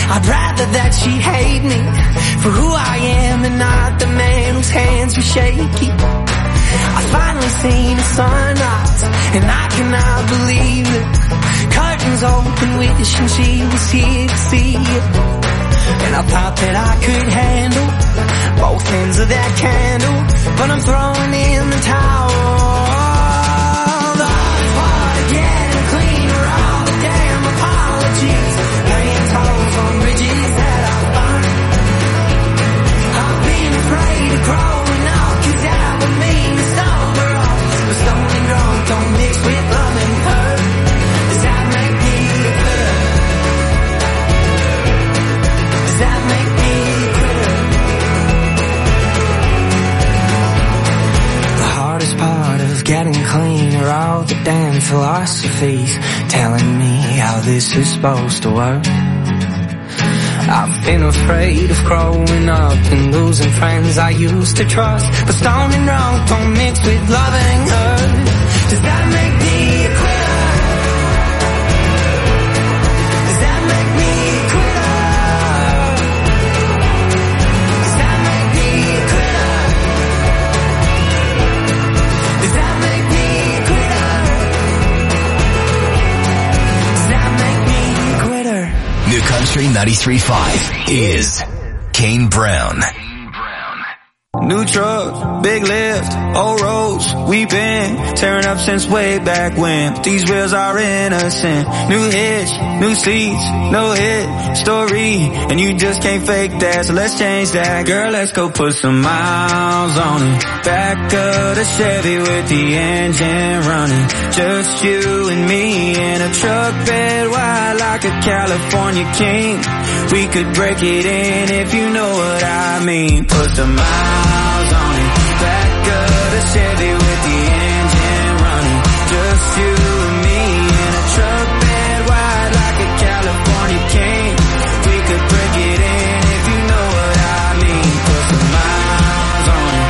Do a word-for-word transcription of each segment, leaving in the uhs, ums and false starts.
I'd rather that she hate me for who I am and not the man whose hands were shaky. I finally seen the sunrise and I cannot believe it. Curtains open, wishing she was here to see it. And I thought that I could handle both ends of that candle, but I'm throwing in the towel. The hardest part of getting clean are all the damn apologies, laying tolls on bridges that I burned. I've been afraid of growing up, cause that would mean to stumble off. But stone and drunk don't mix with love and hurt. Does that make me a quitter? Does that make me a quitter? The hardest part of getting clean are all the damn philosophies telling me how this is supposed to work. I've been afraid of growing up and losing friends I used to trust, but stone and drunk don't mix with loving hurt. Does that make me a quitter? Does that make me a quitter? Does that make me a quitter? Does that make me a quitter? Does that make me a quitter? New Country ninety-three point five is Kane Brown. New truck, big lift, old roads, we've been tearing up since way back when. These wheels are innocent. New hitch, new seats, no hit story, and you just can't fake that, so let's change that. Girl, let's go put some miles on it. Back of the Chevy with the engine running. Just you and me in a truck bed wide like a California king. We could break it in if you know what I mean. Put some miles on it. Back of the Chevy with the engine running. Just you and me in a truck bed wide like a California king. We could break it in if you know what I mean. Put some miles on it.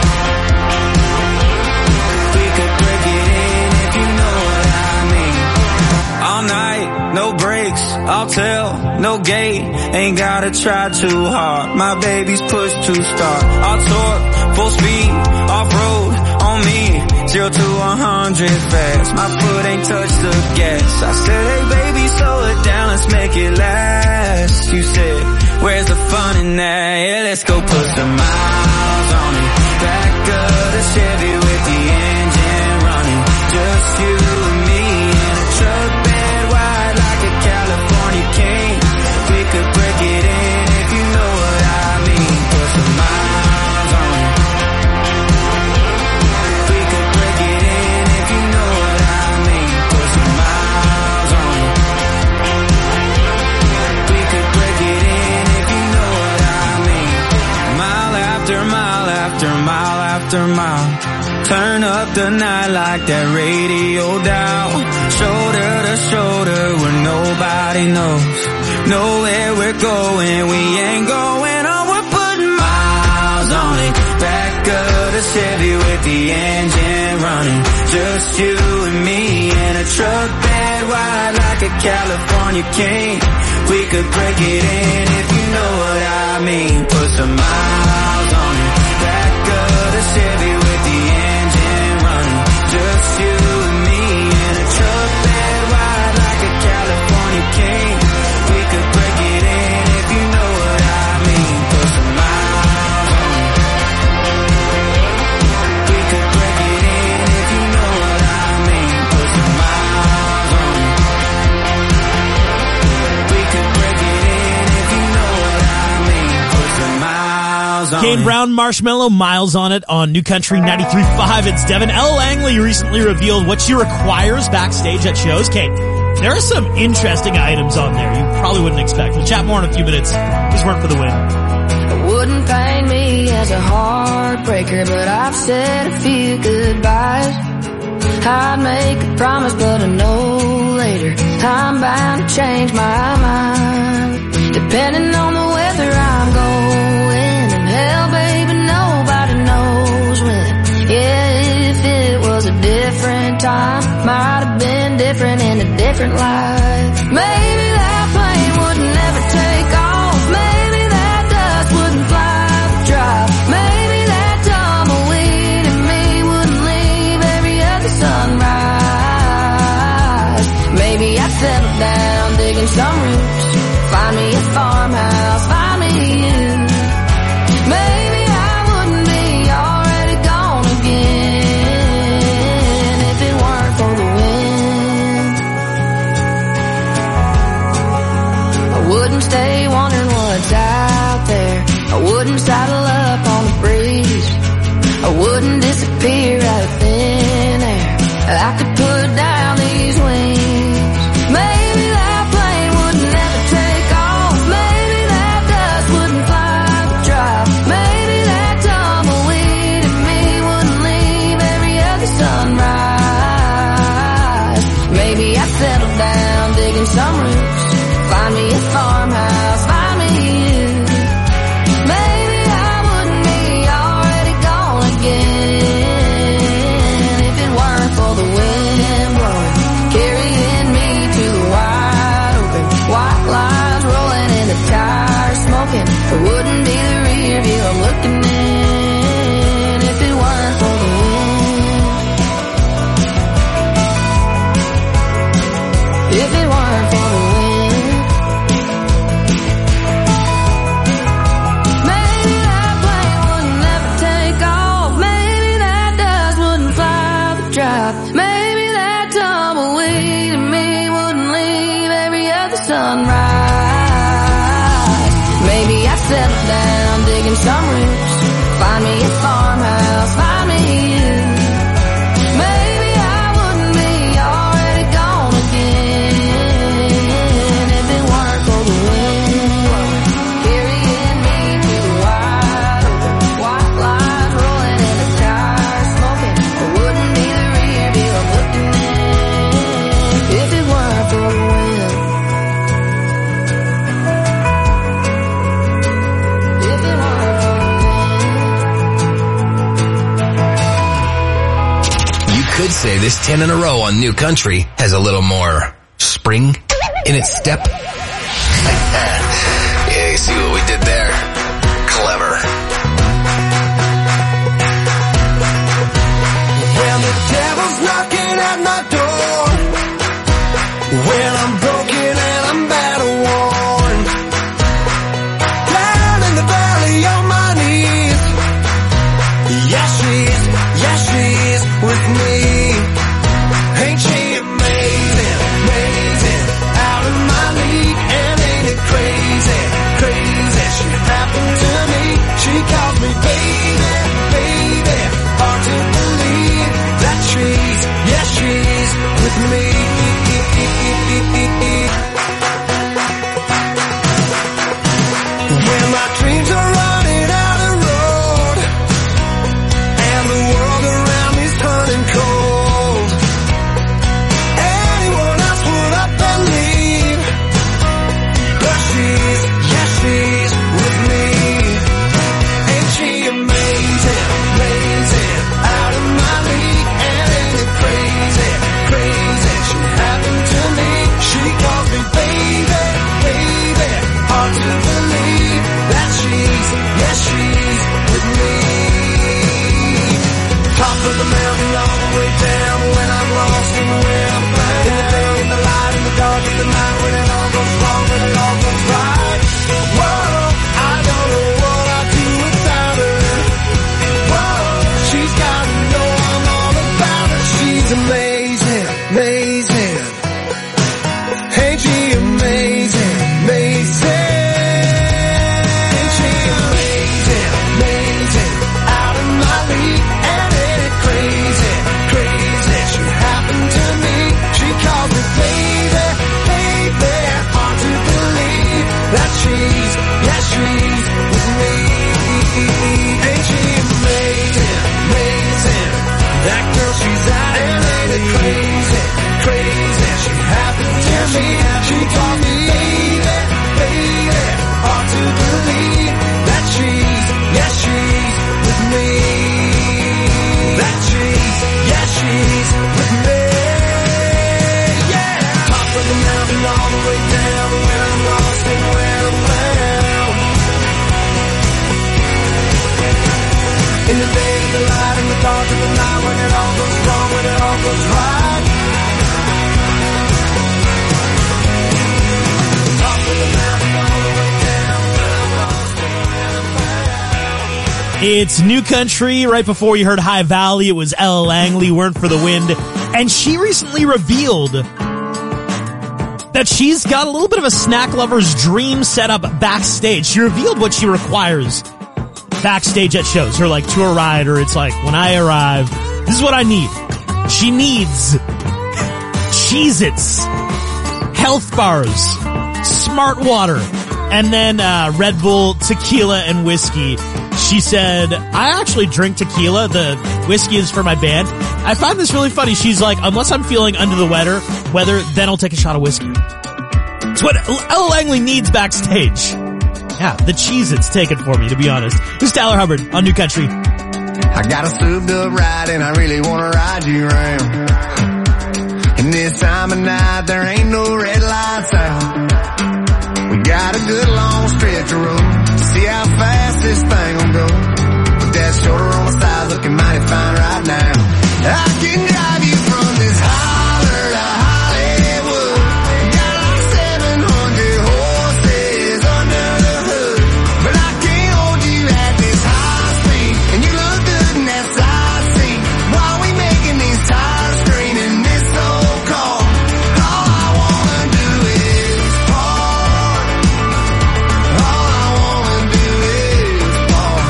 We could break it in if you know what I mean. All night, no brakes, I'll tell, no gate. Ain't gotta try too hard. My baby's push to start. I'll torque, full speed, off-road, on me. Zero to a hundred fast. My foot ain't touched the gas. I said, hey baby, slow it down, let's make it last. You said, where's the fun in that? Yeah, let's go put some miles on it. Back of the Chevy with the engine running. Just you and me in a truck bed wide like a California king. We could break it in if you know what I mean. Put some miles on it. We could break it in if you know what I mean. Put some miles on it. We could break it in if you know what I mean. Mile after mile after mile after mile. Turn up the night like that radio dial. Shoulder to shoulder where nobody knows. Nowhere we're going, we ain't going on. We're putting miles on it. Back of the Chevy with the engine running. Just you and me in a truck bed wide like a California king. We could break it in if you know what I mean. Put some miles on it. Back of the Chevy with the engine running. Just you and me in a truck bed wide like a California king. We could break it in if you know what I mean. Put some miles on it. We could break it in if you know what I mean. Put some miles on it. We could break it in if you know what I mean. Put some miles on it. Kane Brown, Marshmello, Miles on it on New Country ninety-three point five. It's Devin. Elle Langley recently revealed what she requires backstage at shows. Kane, there are some interesting items on there you probably wouldn't expect. We'll chat more in a few minutes. Just work for the win. It wouldn't pain me as a heartbreaker, but I've said a few goodbyes. I'd make a promise, but I know later I'm bound to change my mind. Depending on the weather I'm going, and hell, baby, nobody knows when. Yeah, if it was a different time, might have been different in a different life. Maybe that plane would never take off. digging some roots. Find me a farmhouse, find me you. Maybe I wouldn't be already gone again if it weren't for the wind. I wouldn't stay wondering what's out there. I wouldn't saddle up on the breeze. I wouldn't disappear out of thin air. I could put down these wings. Maybe that plane wouldn't ever take off. Maybe that dust wouldn't fly the drop. Maybe that tumbleweed in me wouldn't leave every other sunrise. Maybe I'd settle down digging some roots. Find me a farmhouse, find me you. Maybe I wouldn't be already gone again if it weren't for the wind blowing, carrying me to the wide open. White lines rolling in the tires smoking. It wouldn't be the rear view I'm looking in if it weren't for the wind. If it weren't for the wind. Maybe that plane wouldn't ever take off. Maybe that dust wouldn't fly the drop. Maybe that tumbleweed in me wouldn't leave every other sunrise. Maybe I'd settle down digging some roots. Find me a farmhouse, find me you. Maybe I wouldn't be already gone again if it weren't for the wind carrying me to the wide open. White lines rolling in the tires smoking. It wouldn't be the rear view I'm looking in if it weren't for the wind. If it weren't for the wind. You could say this ten in a row on New Country has a little more spring in its step. Yeah, you see what we did there? Clever. Well, the devil's knocking at my door. Well, I'm broken and I'm battle worn. Down in the valley on my knees. Yeah, she's, yeah, she's with me. Ain't she amazing, amazing? Out of my league, and ain't it crazy, crazy? She happened to me. She calls me baby, baby. Hard to believe that she's, yeah, she's with me. When my dreams are running out of road, and the world around me's turning cold, anyone else would up and leave, but she's, yeah, she's with me. Ain't she amazing, amazing? Out of my league, and ain't it crazy, crazy? She happened to me. She calls me baby, baby. Hard to believe that she's, yeah, she's with me. Top of the mountain all the way down, when I'm lost and when I'm found. In the day, in the light, in the dark, in the night, when it all goes wrong, when it all goes right. Whoa, I don't know what I'd do without her. Whoa, she's gotta know I'm all about her. She's amazing, amazing. Ain't she amazing, amazing? Ain't she amazing, amazing? Out of my league, and ain't it crazy, crazy? She happened to me. She called me baby, baby. Hard to believe that she's, yeah, she's with me. Ain't she amazing, amazing? That girl, she's out, and ain't it crazy, crazy? She happened to me. She called me baby, baby. Hard to believe that she's, yeah, she's with me. That she's, yeah, she's with me. Yeah. Top of the mountain all the way down, when I'm lost and when I'm found. In the day, in the light, in the dark, in the night, when it all goes wrong, when it all goes right. It's New Country. Right before you heard High Valley, it was Ella Langley, Weren't for the Wind. And she recently revealed that she's got a little bit of a snack lover's dream set up backstage. She revealed what she requires backstage at shows. Her like tour ride, or it's like, when I arrive, this is what I need. She needs Cheez-Its, health bars, Smart Water, and then uh Red Bull, tequila, and whiskey. She said, I actually drink tequila. The whiskey is for my band. I find this really funny. She's like, unless I'm feeling under the weather, weather, then I'll take a shot of whiskey. It's what Ella Langley needs backstage. Yeah, the Cheez-Its take it for me, to be honest. This is Tyler Hubbard on New Country. I got a souped up ride and I really wanna ride you around. And this time of night there ain't no red lights out. We got a good long stretch of road. See how fast this thing will go. With that shoulder on my side looking mighty fine right now. I can drive you from this holler to Hollywood. Got like seven hundred horses under the hood. But I can't hold you at this high speed. And you look good in that side seat. While we making these tires scream in this old car. All I wanna do is park. All I wanna do is park.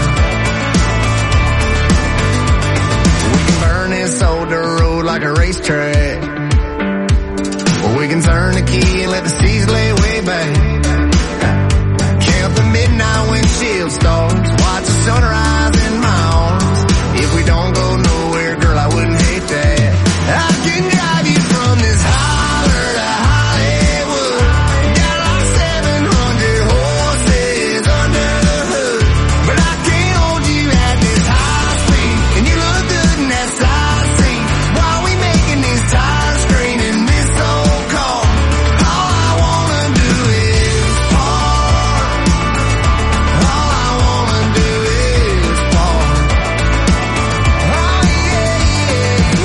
We can burn this old dirt road like a racetrack. Or we can turn the key and let the seas lay way back. Count the midnight windshield stars. Watch the sunrise in my arms. If we don't go nowhere, girl, I wouldn't hate that. I can drive you from this holler to Hollywood. Got like seven hundred horses under the hood. But I can't hold you at this high speed. And you look good in that side seat. While we making these tires scream in this old car. All I wanna do is park. All I wanna do is park. Oh yeah, yeah,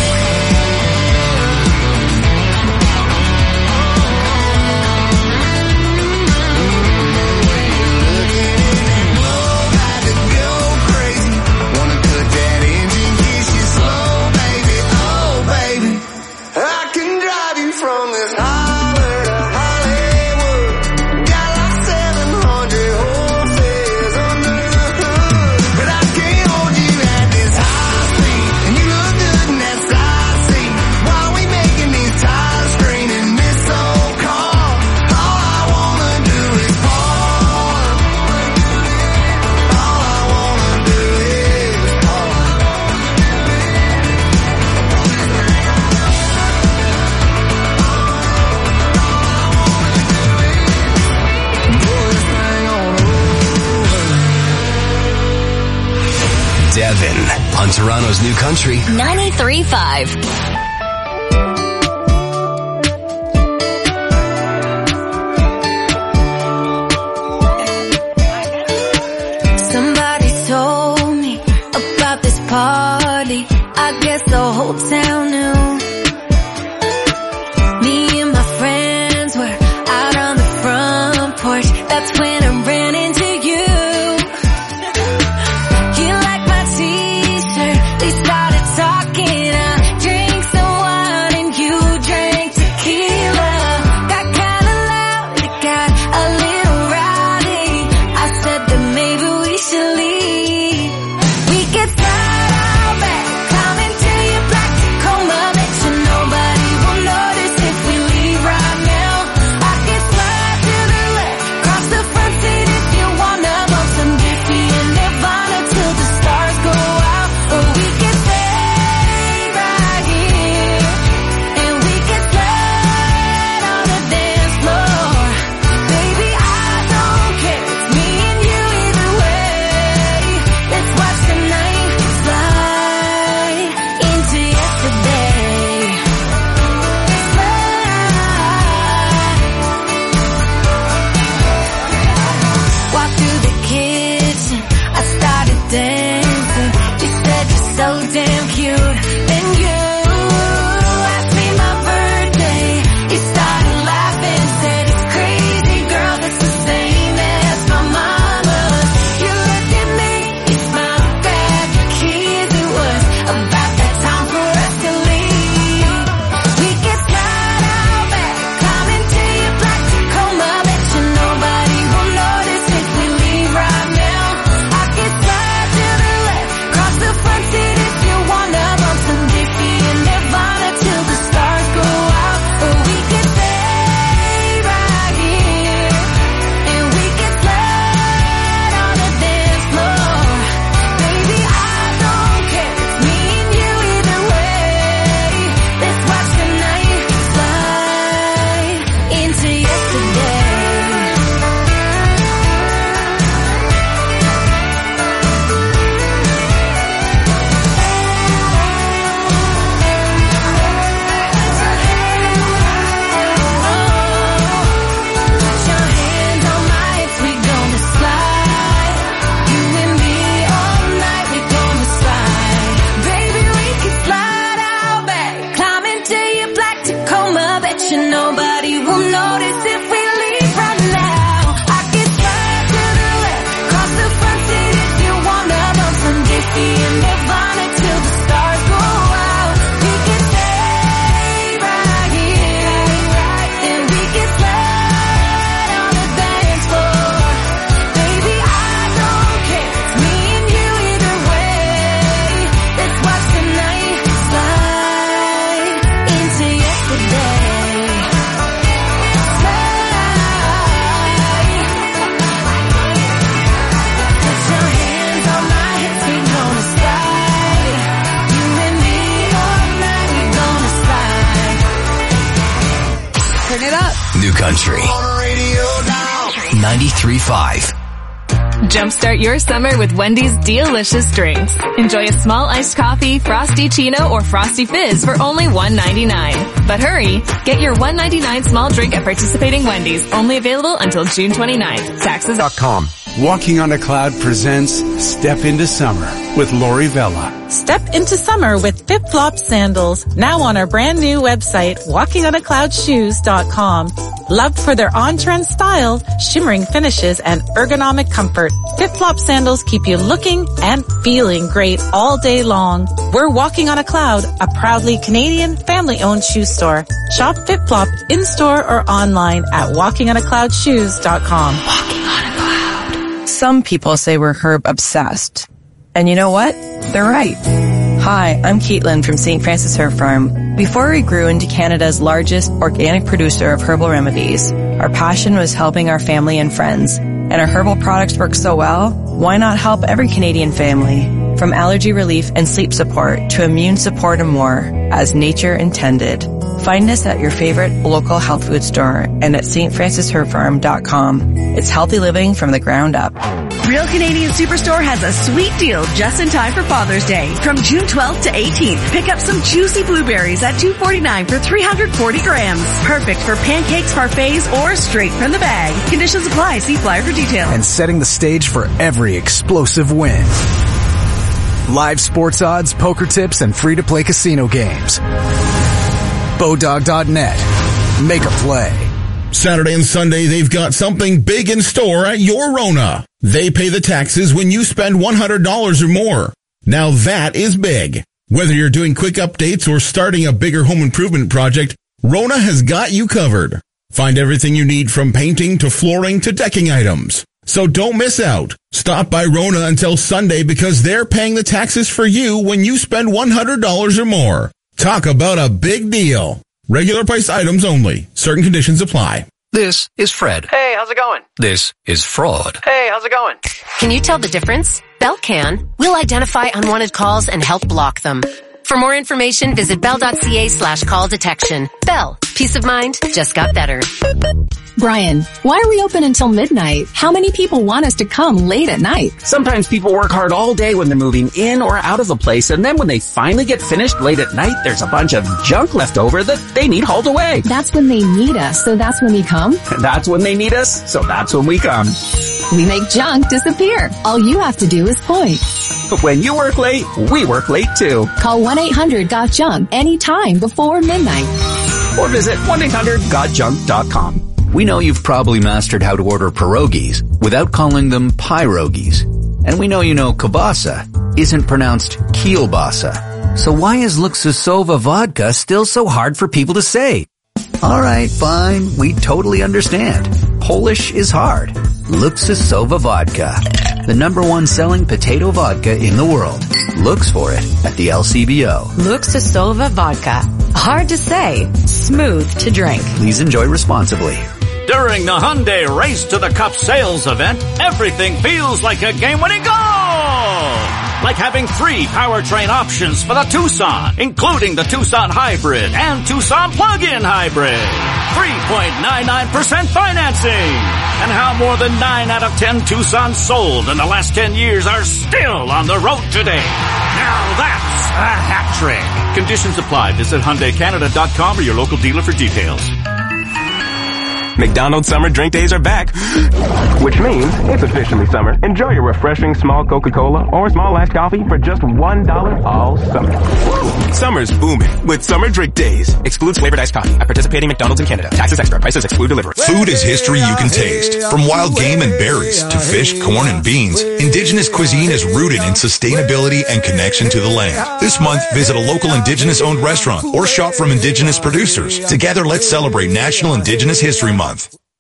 About to go crazy. Wanna cut that engine, kiss you slow, baby. Oh, baby. I can drive you from this holler to Hollywood. Got like seven hundred horses under the hood. But I can't hold you at this high speed. And you look good in that side seat. While we making these tires scream in this old car. All I wanna do is park. All I wanna do is park. Pull this thing on over. Devin on Toronto's New Country. ninety-three point five. Somebody told me about this party. I guess the whole town knew. Me and my friends were out on the front porch. That's when I ran into you. You like my t-shirt. They started talking. I drank some wine and you drank tequila. Got kinda loud, it got a little rowdy. I said that maybe we should leave. We could start out back, climb into your black Tacoma. Bet you nobody will notice if we leave right now. I can slide to the left, cross the front seat if you wanna. Bump some Dixie and Nirvana till the stars go out. Or we can stay right here and we can slide on the dance floor. Baby, I don't care, it's me and you either way. Let's watch the night slide into yesterday. Slide. Walk through the kitchen, I started dancing. You said you're so damn cute. Then you asked me my birthday. You started laughing, said it's crazy, girl, that's the same as my mama's. You looked at me, you smiled. Country ninety-three point five. Jumpstart your summer with Wendy's delicious drinks. Enjoy a small iced coffee, Frosty Chino, or Frosty Fizz for only one ninety-nine. But hurry, get your one ninety-nine small drink at participating Wendy's. Only available until June twenty-ninth. Taxes dot com. Walking on a Cloud presents Step into Summer with Lori Vella. Step into summer with Flip Flop Sandals, now on our brand new website, walking on a cloud shoes dot com. Loved for their on-trend style, shimmering finishes, and ergonomic comfort, Flip Flop Sandals keep you looking and feeling great all day long. We're Walking on a Cloud, a proudly Canadian family-owned shoe store. Shop Flip Flop in-store or online at walking on a cloud shoes dot com. Walking on a Cloud. Some people say we're herb obsessed. And you know what? They're right. Hi, I'm Caitlin from Saint Francis Herb Farm. Before we grew into Canada's largest organic producer of herbal remedies, our passion was helping our family and friends. And our herbal products work so well, why not help every Canadian family? From allergy relief and sleep support to immune support and more, as nature intended. Find us at your favorite local health food store and at st francis herb farm dot com. It's healthy living from the ground up. Real Canadian Superstore has a sweet deal just in time for Father's Day. From June twelfth to eighteenth, pick up some juicy blueberries at two forty-nine for three hundred forty grams. Perfect for pancakes, parfaits, or straight from the bag. Conditions apply. See flyer for details. And setting the stage for every explosive win. Live sports odds, poker tips, and free-to-play casino games. Bodog dot net. Make a play. Saturday and Sunday, they've got something big in store at your Rona. They pay the taxes when you spend one hundred dollars or more. Now that is big. Whether you're doing quick updates or starting a bigger home improvement project, Rona has got you covered. Find everything you need from painting to flooring to decking items. So don't miss out. Stop by Rona until Sunday because they're paying the taxes for you when you spend one hundred dollars or more. Talk about a big deal. Regular price items only. Certain conditions apply. This is Fred. Hey, how's it going? This is Fraud. Hey, how's it going? Can you tell the difference? Bell can. We'll identify unwanted calls and help block them. For more information, visit bell.ca slash call detection. Bell. Peace of mind just got better. Brian, why are we open until midnight? How many people want us to come late at night? Sometimes people work hard all day when they're moving in or out of a place, and then when they finally get finished late at night, there's a bunch of junk left over that they need hauled away. That's when they need us, so that's when we come? That's when they need us, so that's when we come. We make junk disappear. All you have to do is point. When you work late, we work late too. Call one eight hundred got junk anytime before midnight. Or visit one eight hundred got junk dot com. We know you've probably mastered how to order pierogies without calling them pyrogies. And we know you know kielbasa isn't pronounced kielbasa. So why is Luxusova vodka still so hard for people to say? Alright, fine, we totally understand. Polish is hard. Luxusova vodka. The number one selling potato vodka in the world. Looks for it at the L C B O. Luxusova vodka. Hard to say, smooth to drink. Please enjoy responsibly. During the Hyundai Race to the Cup sales event, everything feels like a game-winning goal! Like having three powertrain options for the Tucson, including the Tucson Hybrid and Tucson Plug-in Hybrid. three point nine nine percent financing. And how more than nine out of ten Tucsons sold in the last ten years are still on the road today. Now that's a hat trick. Conditions apply. Visit Hyundai Canada dot com or your local dealer for details. McDonald's summer drink days are back, which means it's officially summer. Enjoy your refreshing small Coca-Cola or small iced coffee for just one dollar all summer. Summer's booming with summer drink days. Excludes flavored iced coffee at participating McDonald's in Canada. Taxes extra. Prices exclude delivery. Food is history you can taste. From wild game and berries to fish, corn, and beans, Indigenous cuisine is rooted in sustainability and connection to the land. This month, visit a local Indigenous-owned restaurant or shop from Indigenous producers. Together, let's celebrate National Indigenous History Month.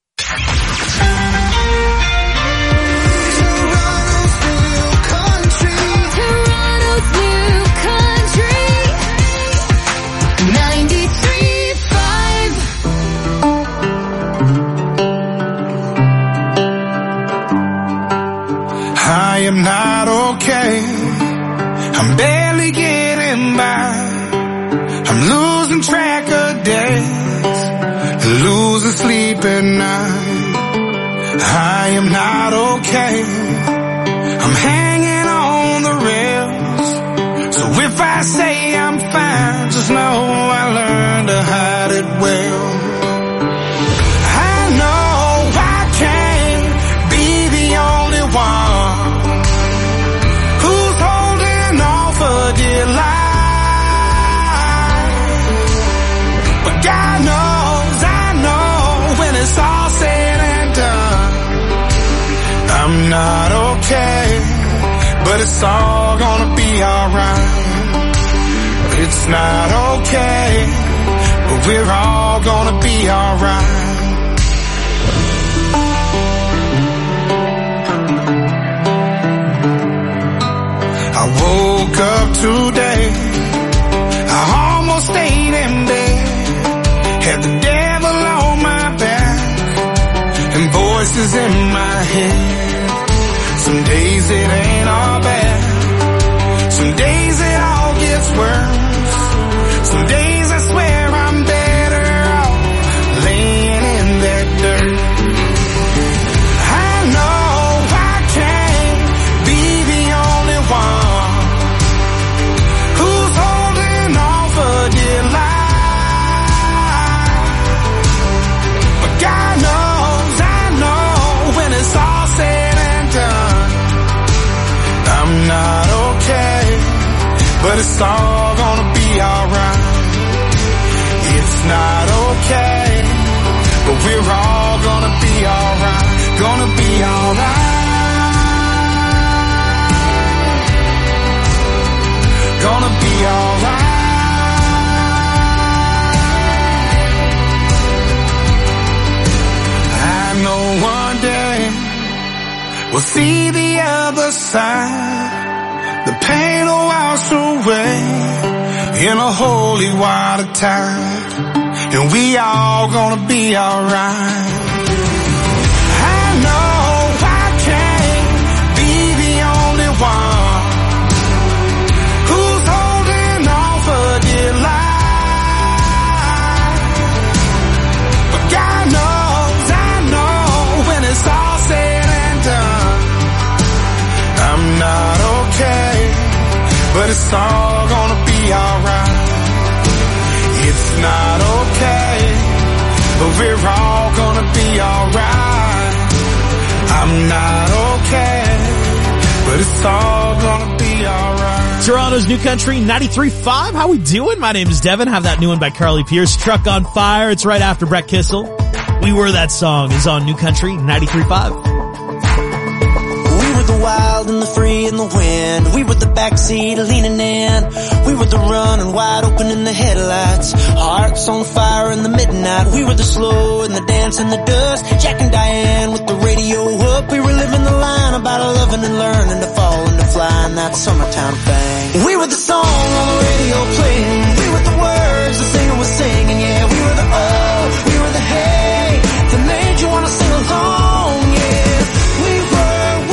I am not okay. I'm barely getting by. I'm losing track of days, losing sleep up at night. I am not okay. I'm hanging on the rails. So if I say I'm fine, just know I learned to hide it well. I know I can't be the only one who's holding on for dear life. But God knows, I know when it's all said and done, I'm not okay, but it's all gonna be alright. It's not okay, but we're all gonna be alright. I woke up today, I almost stayed in bed, had the devil on my back, and voices in my head. Some days it ain't all bad, some days it all gets worse. Some days I swear I'm better off laying in that dirt. I know I can't be the only one who's holding on for dear life. But God knows, I know when it's all said and done, I'm not okay, but it's all gonna be alright. It's not okay, but we're all gonna be alright, gonna be alright, gonna be alright. I know one day we'll see the other side, the pain will wash away in a holy water tide, and we all gonna be alright. I know I can't be the only one who's holding on for dear life, but God knows, I know when it's all said and done, I'm not okay, but it's all gonna be alright. It's not okay, but we're all gonna be alright. I'm not okay, but it's all gonna be alright. Toronto's New Country ninety-three point five. How we doing? My name is Devin. Have that new one by Carly Pierce, Truck on Fire. It's right after Brett Kissel. We Were That Song is on New Country ninety-three point five. The wild and the free and the wind. We were the backseat leaning in. We were the running wide open in the headlights. Hearts on fire in the midnight. We were the slow and the dance in the dust. Jack and Diane with the radio up. We were living the line about loving and learning to fall and to fly in that summertime thing. We were the song on the radio playing. We were the words the singer was singing. Yeah, we were the oh, we were the hey that made you wanna sing along. Yeah, we were.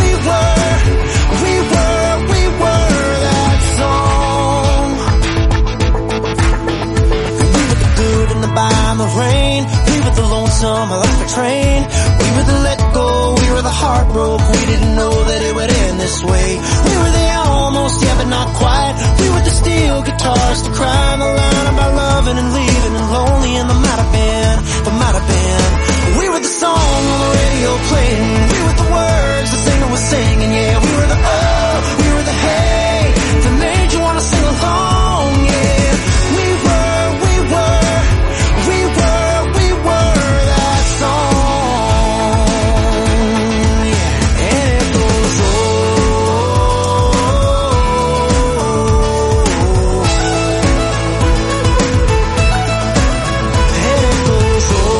By the rain, we were the lonesome electric train. We were the let go, we were the heartbroken. We didn't know that it would end this way. We were the almost, yeah, but not quite. We were the steel guitars to cry the line about loving and leaving and lonely. And there might have been, there might have been. We were the song on the radio playing. We were the words the singer was singing. Yeah, we were the oh, we were the hey that made you wanna sing along. Yeah, we were, we were. We were, we were that song, yeah, and it goes, oh, and it goes, oh,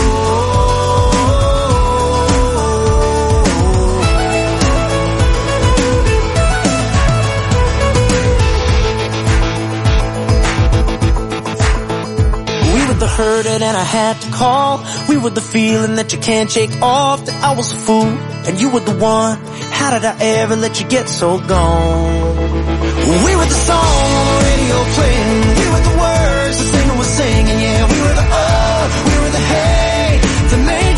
the hurting and I had to call. We were the feeling that you can't shake off. That I was a fool and you were the one. How did I ever let you get so gone? We were the song on the radio playing. We were the words the singer was singing. Yeah, we were the oh, we were the hey that made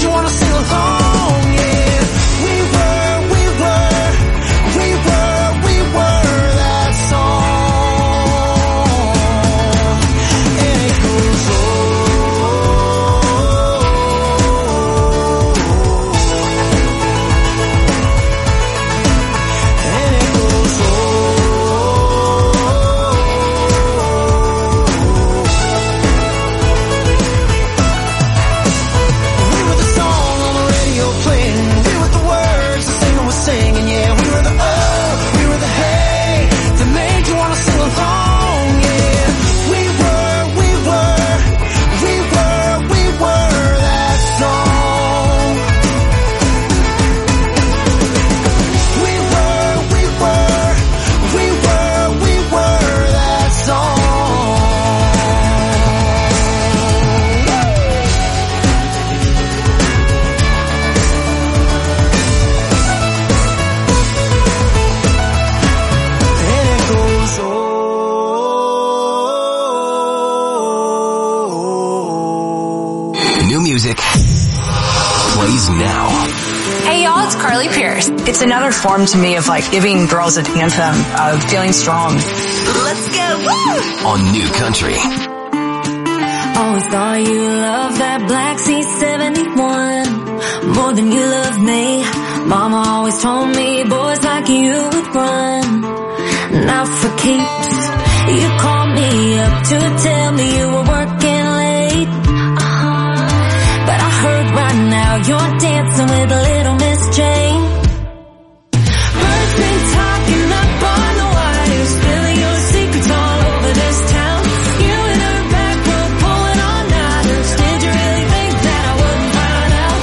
music plays now. Hey y'all, it's Carly Pierce. It's another form to me of like giving girls an anthem of feeling strong. Let's go, woo! On New Country. Always thought you loved that Black C seventy-one more than you love me. Mama always told me boys like you would run, not for keeps. You called me up to tell me you were working late, uh-huh. But I heard right now you're dancing with little Miss Jane. Birds been talking up on the wire, spilling your secrets all over this town. You and her back were pulling all nighters. Did you really think that I wouldn't find out?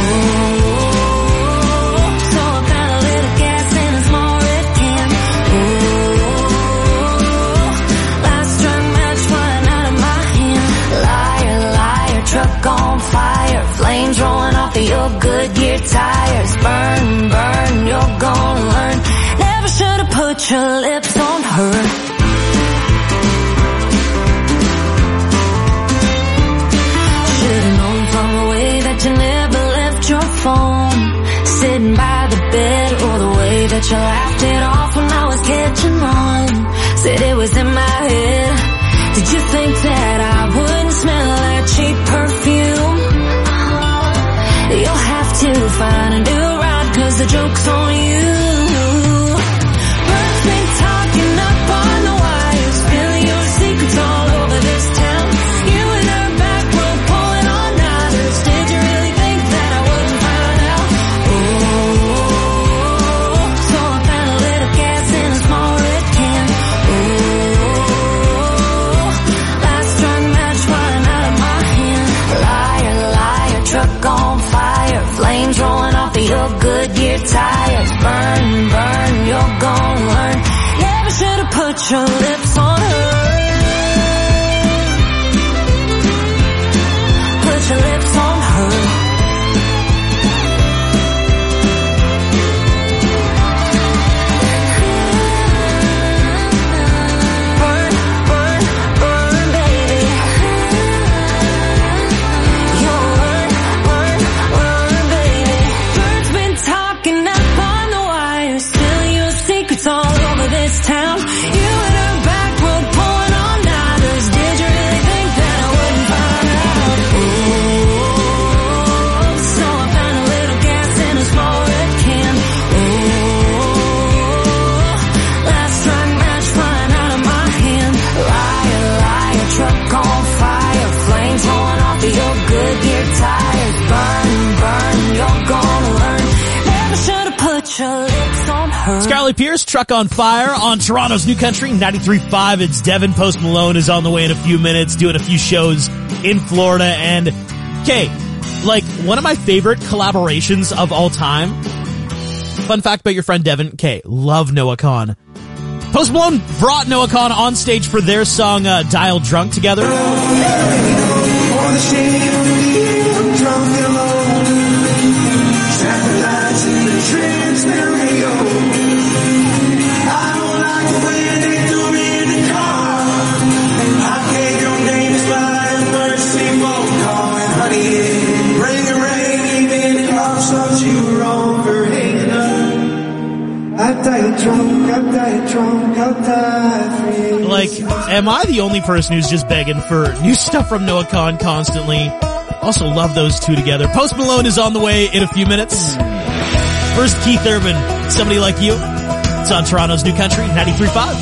Oh, so I found a little gas in a small red can. Oh, last strung match flying out of my hand. Liar, liar, truck on fire, flames rolling off of your Goodyear tires. Burn, burn, you're gonna learn. Never should have put your lips on her. Should've known from the way that you never left your phone, sitting by the bed, or the way that you laughed it off when I was catching on. Said it was in my head. Did you think that I wouldn't smell that cheap perfume? You'll have to find a new ride, cause the joke's on you. Birds been talking up on the wire, spilling your secrets all over this town. You and her back were pulling all nighters. Did you really think that I wouldn't find out? Oh, so I found a little gas in a small red can. Oh, last strung match flying out of my hand. Liar, liar, truck on fire, flames rolling off of your Goodyear tires. Burn, burn, you're gonna learn. Never should have put your lips on her. Put your lips on her. Burn, burn, burn, baby. You'll learn, learn, learn, baby. Birds been talking up on the wire, spilling your secrets all over this town. You and her back were pulling all nighters. Did you really think that I wouldn't find out? Oh, so I found a little gas in a small red can. Oh, last strung match flying out of my hand. Liar, liar, truck on fire, flames rolling off of your Goodyear tires. Burn, burn, you're gonna learn. Never should have put your lips on her. Scarlett Pierce, Truck on Fire on Toronto's New Country, ninety-three point five. It's Devin. Post Malone is on the way in a few minutes, doing a few shows in Florida. And, okay, like, one of my favorite collaborations of all time. Fun fact about your friend Devin. Okay, love Noah Kahan. Post Malone brought Noah Kahan on stage for their song, uh, Dial Drunk together. Like, am I the only person who's just begging for new stuff from Noah Kahan constantly? Also love those two together. Post Malone is on the way in a few minutes. First, Keith Urban, Somebody Like You. It's on Toronto's New Country, ninety-three point five.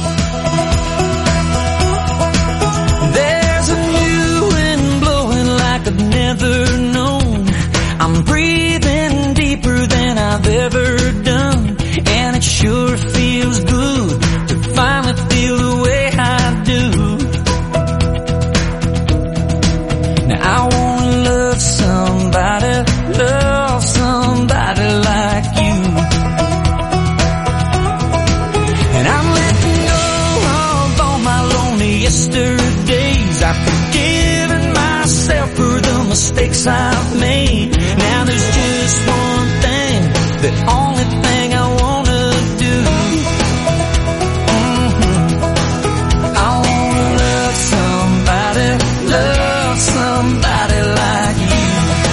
There's a new wind blowing like I've never known. I'm breathing deeper than I've ever done. And it sure feels good to finally feel the way I do. Now I wanna love somebody, love somebody like you. And I'm letting go of all my lonely yesterdays. I've forgiven myself for the mistakes I've made. Now there's just one thing, the only thing I wanna do. Mm-hmm. I wanna love somebody, love somebody like you.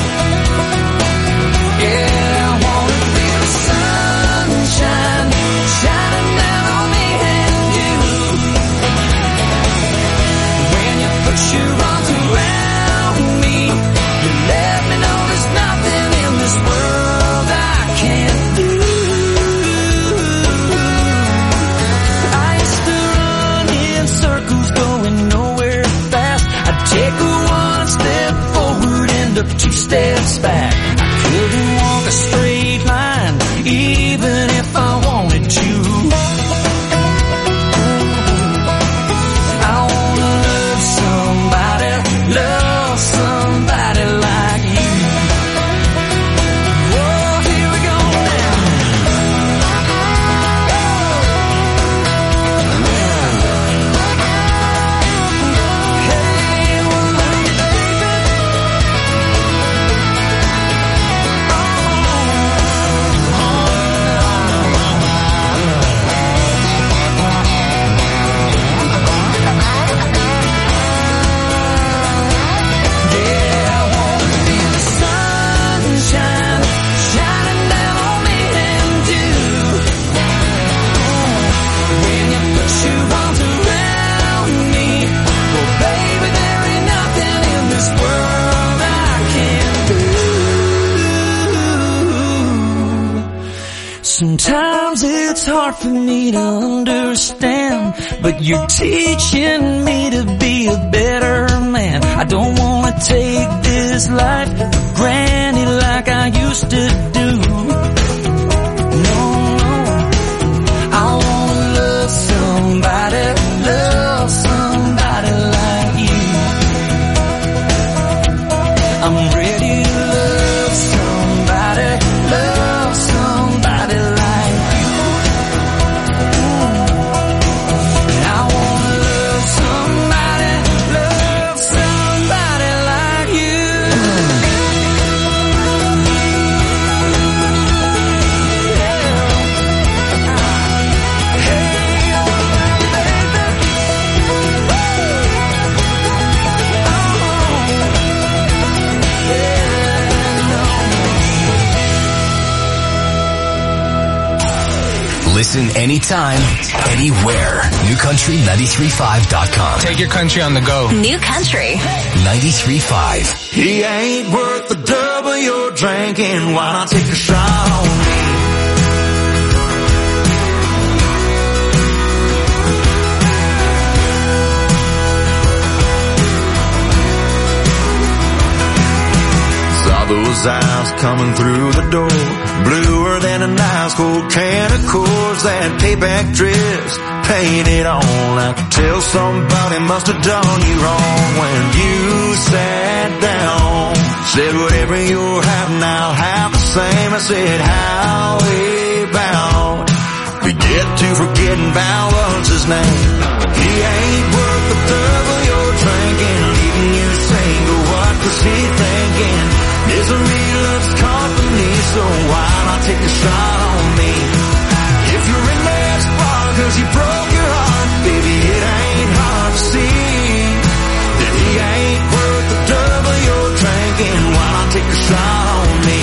Sometimes it's hard for me to understand, but you're teaching me to be a better man. I don't wanna take this life for granted like I used to do. No, no, I wanna love somebody, love somebody like you. I'm ready to love somebody, love somebody like you. And I wanna love somebody, love somebody like you. Listen anytime, anywhere. New Country ninety-three point five dot com. Take your country on the go. New Country ninety-three point five. He ain't worth the double you're drinking. Why not take a shot on me? Saw those eyes coming through the door, bluer than an ice cold can of Coors. That payback dress painted on. I could tell somebody must have done you wrong when you sat down. Said whatever you're having, I'll have the same. I said how about we get to forgetting about what's his name. He ain't worth the double you're drinking, leaving you single. What was he thinking? Misery loves company, so why not take a shot on me? If you're in that spot cause you broke your heart, baby, it ain't hard to see that he ain't worth the double you're drinking. Why not take a shot on me?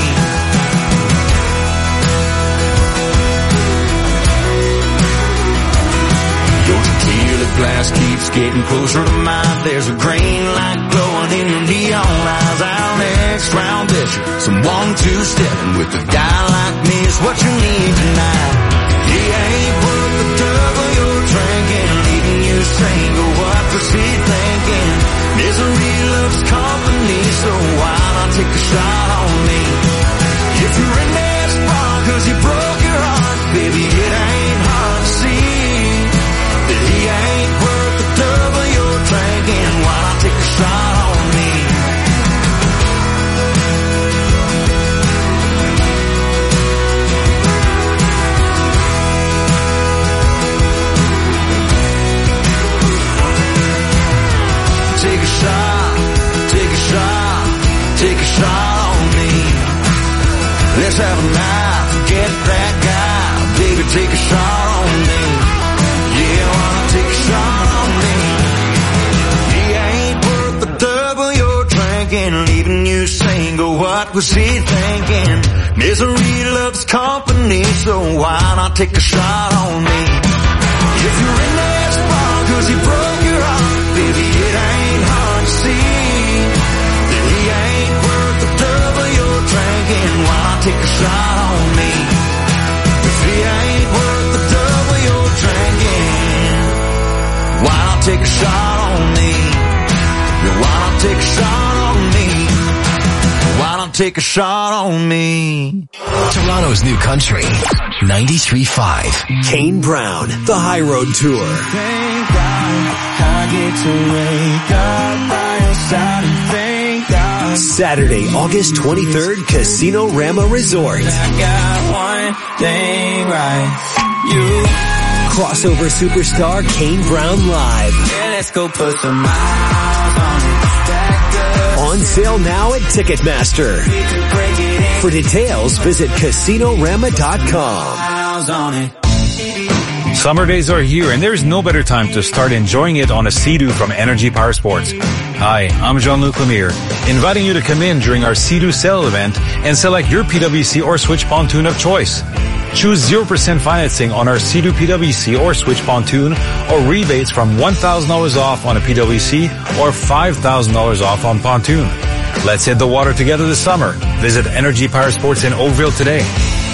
Your tequila glass keeps getting closer to mine. There's a green light glowing in your neon eyes. Our next round bishop, someone two-stepping with a guy like me is what you need tonight. He ain't worth the double you're drinking, leaving you single. What was he thinking? Misery loves company, so why not take a shot on me? If you're in that spot cause you broke your heart, baby, it ain't hard to see that he ain't worth the double you're drinking. Why not take a shot on me? Take a shot, take a shot, take a shot on me. Let's have a night, forget that guy, baby, take a shot on me. Yeah, wanna take a shot on me. He ain't worth the double you're drinking, leaving you single. What was he thinking? Misery loves company, so why not take a shot on me? If you're in that spot cause you broke your heart, baby, it ain't hard to see that he ain't worth the double you're drinking. Why not take a shot on me? If he ain't worth the double you're drinking, why not take a shot on me? Why not take a shot on me? Why not take a shot on me? Toronto's New Country ninety-three point five. Kane Brown, the High Road Tour. Thank God I get to wake up by your side and thank God. Saturday, August twenty-third, Casino Rama Resort. I got one thing right. You. Crossover superstar Kane Brown live. Yeah, let's go put some miles on it. On sale now at Ticketmaster. For details, visit casino rama dot com. Summer days are here and there's no better time to start enjoying it on a Sea-Doo from Energy Power Sports. Hi, I'm Jean-Luc Lemire, inviting you to come in during our Sea-Doo sale event and select your P W C or Switch pontoon of choice. Choose zero percent financing on our Sea-Doo P W C or Switch pontoon, or rebates from one thousand dollars off on a P W C or five thousand dollars off on pontoon. Let's hit the water together this summer. Visit Energy Power Sports in Oakville today.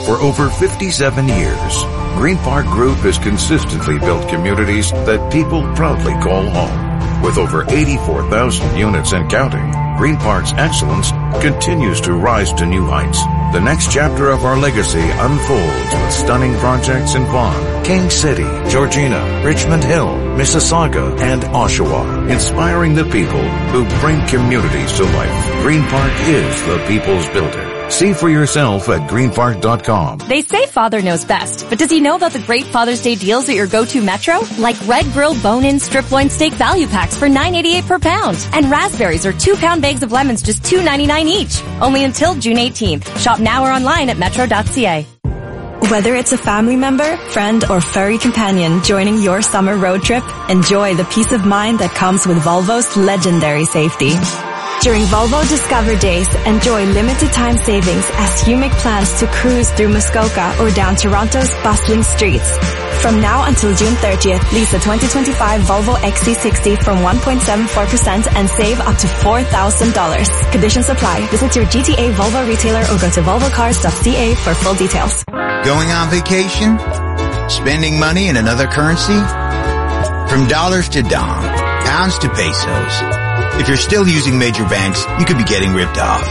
For over fifty-seven years, Green Park Group has consistently built communities that people proudly call home. With over eighty-four thousand units and counting, Green Park's excellence continues to rise to new heights. The next chapter of our legacy unfolds with stunning projects in Vaughan, King City, Georgina, Richmond Hill, Mississauga, and Oshawa, inspiring the people who bring communities to life. Green Park is the people's builder. See for yourself at green park dot com. They say father knows best, but does he know about the great Father's Day deals at your go-to Metro? Like red grilled bone-in strip loin steak value packs for nine eighty-eight per pound. And raspberries or two-pound bags of lemons just two ninety-nine each. Only until June eighteenth. Shop now or online at metro dot c a. Whether it's a family member, friend, or furry companion joining your summer road trip, enjoy the peace of mind that comes with Volvo's legendary safety. During Volvo Discover Days, enjoy limited time savings as you make plans to cruise through Muskoka or down Toronto's bustling streets. From now until June thirtieth, lease a twenty twenty-five Volvo X C sixty from one point seven four percent and save up to four thousand dollars. Conditions apply. Visit your G T A Volvo retailer or go to volvo cars dot c a for full details. Going on vacation? Spending money in another currency? From dollars to dong, pounds to pesos. If you're still using major banks, you could be getting ripped off.